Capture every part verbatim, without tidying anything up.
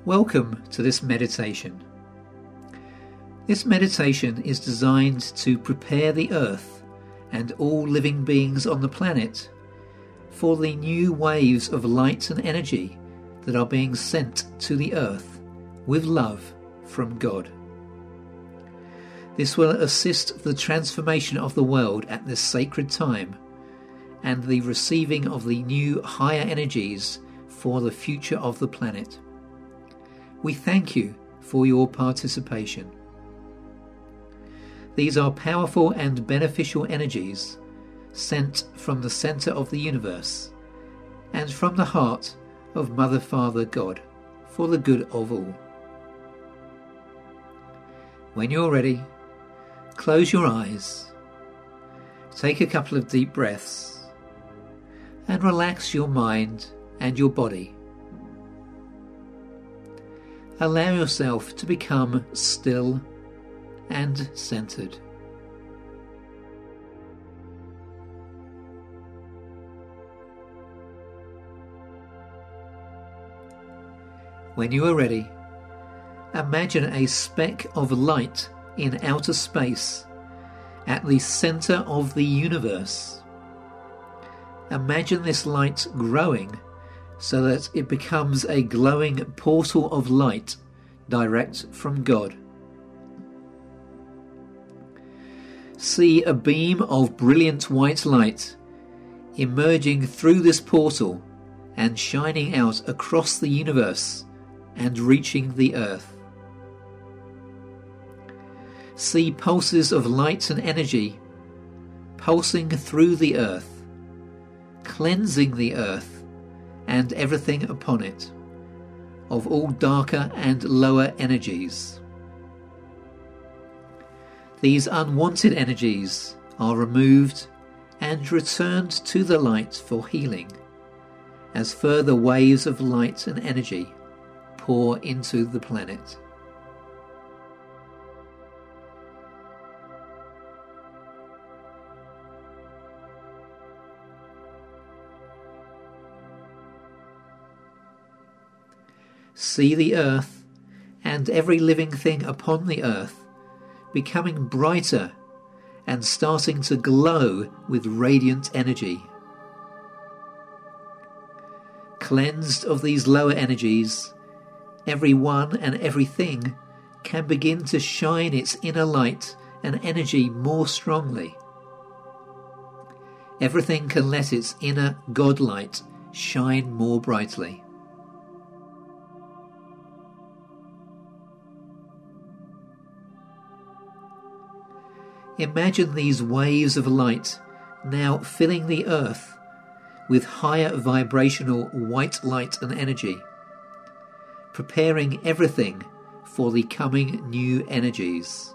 Welcome to this meditation. This meditation is designed to prepare the earth and all living beings on the planet for the new waves of light and energy that are being sent to the earth with love from God. This will assist the transformation of the world at this sacred time and the receiving of the new higher energies for the future of the planet. We thank you for your participation. These are powerful and beneficial energies sent from the center of the universe and from the heart of Mother, Father, God, for the good of all. When you're ready, close your eyes, take a couple of deep breaths, and relax your mind and your body. Allow yourself to become still and centered. When you are ready, imagine a speck of light in outer space at the center of the universe. Imagine this light growing so that it becomes a glowing portal of light direct from God. See a beam of brilliant white light emerging through this portal and shining out across the universe and reaching the earth. See pulses of light and energy pulsing through the earth, cleansing the earth and everything upon it, of all darker and lower energies. These unwanted energies are removed and returned to the light for healing, as further waves of light and energy pour into the planet. See the earth and every living thing upon the earth becoming brighter and starting to glow with radiant energy. Cleansed of these lower energies, every one and everything can begin to shine its inner light and energy more strongly. Everything can let its inner God light shine more brightly. Imagine these waves of light now filling the earth with higher vibrational white light and energy, preparing everything for the coming new energies.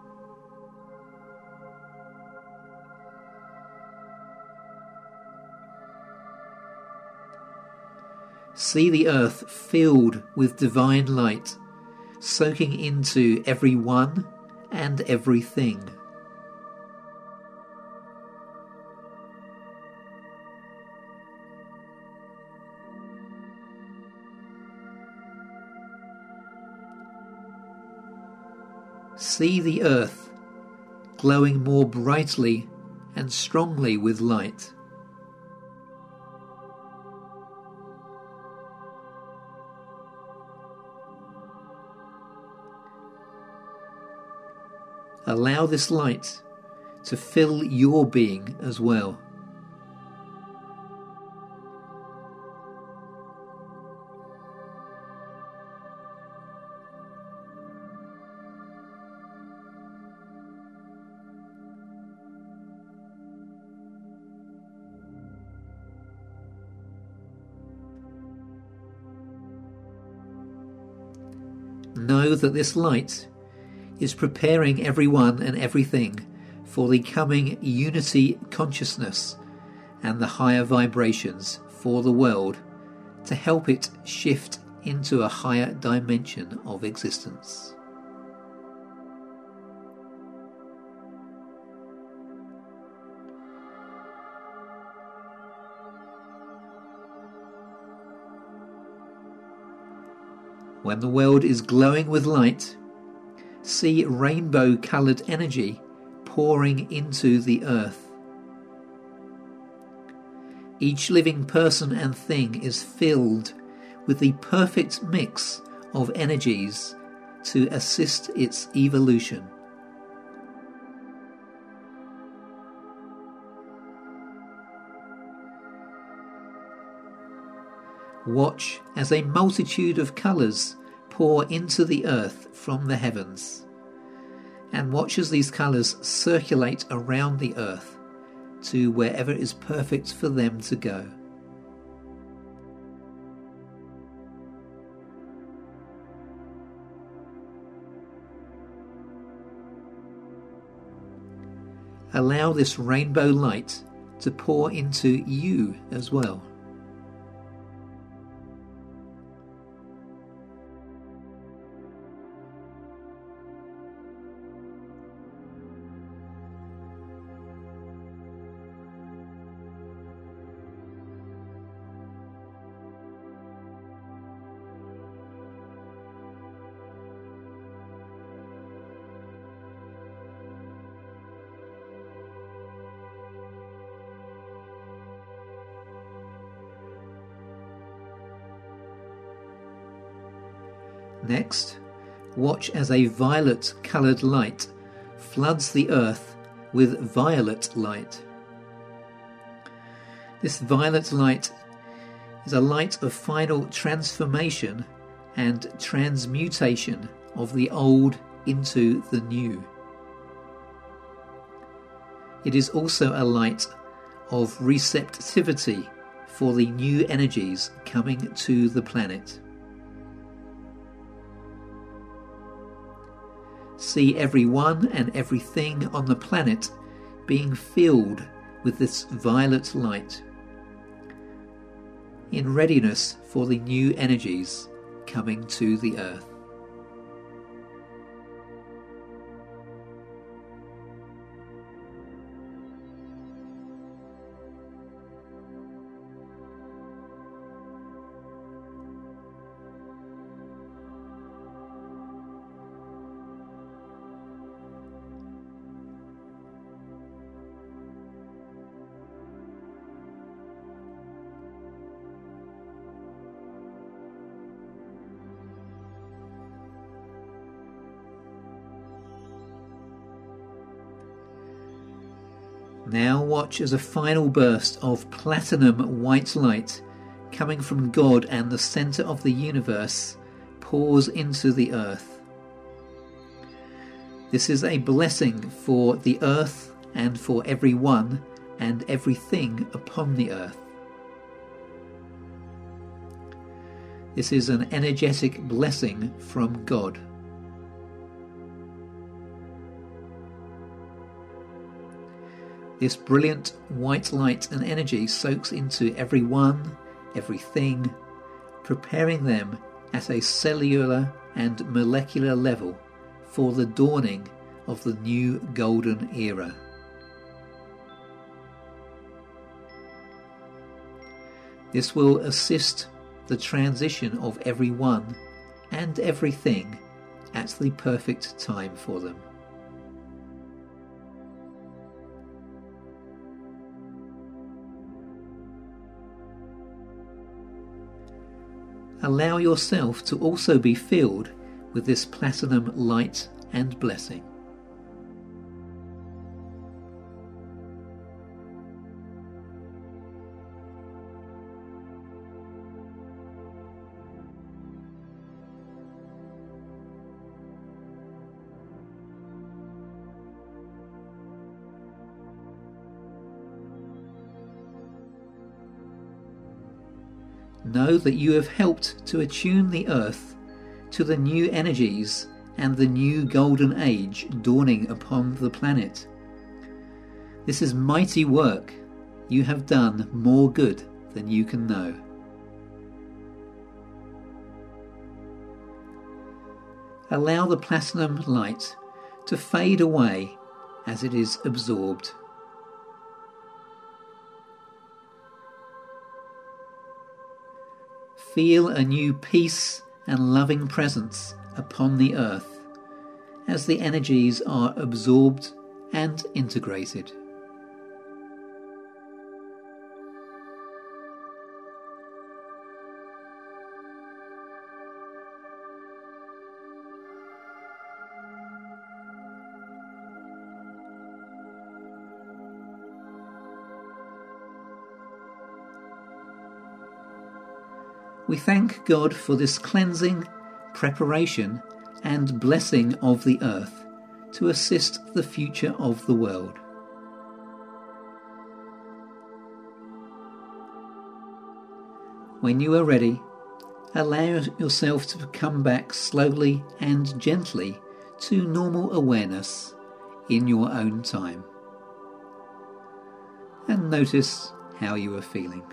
See the earth filled with divine light, soaking into every one and everything. See the earth glowing more brightly and strongly with light. Allow this light to fill your being as well. Know that this light is preparing everyone and everything for the coming unity consciousness and the higher vibrations for the world to help it shift into a higher dimension of existence. when the world is glowing with light, see rainbow-coloured energy pouring into the earth. Each living person and thing is filled with the perfect mix of energies to assist its evolution. Watch as a multitude of colours pour into the earth from the heavens, and watch as these colours circulate around the earth to wherever is perfect for them to go. Allow this rainbow light to pour into you as well. Next, watch as a violet-coloured light floods the earth with violet light. This violet light is a light of final transformation and transmutation of the old into the new. It is also a light of receptivity for the new energies coming to the planet. See everyone and everything on the planet being filled with this violet light, in readiness for the new energies coming to the earth. Now watch as a final burst of platinum white light coming from God and the centre of the universe pours into the earth. This is a blessing for the earth and for everyone and everything upon the earth. This is an energetic blessing from God. This brilliant white light and energy soaks into everyone, everything, preparing them at a cellular and molecular level for the dawning of the new golden era. This will assist the transition of everyone and everything at the perfect time for them. Allow yourself to also be filled with this platinum light and blessing. Know that you have helped to attune the earth to the new energies and the new golden age dawning upon the planet. This is mighty work. You have done more good than you can know. Allow the platinum light to fade away as it is absorbed. Feel a new peace and loving presence upon the earth as the energies are absorbed and integrated. We thank God for this cleansing, preparation, and blessing of the earth to assist the future of the world. When you are ready, allow yourself to come back slowly and gently to normal awareness in your own time. And notice how you are feeling.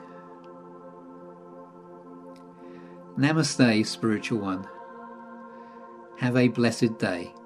Namaste, Spiritual One. Have a blessed day.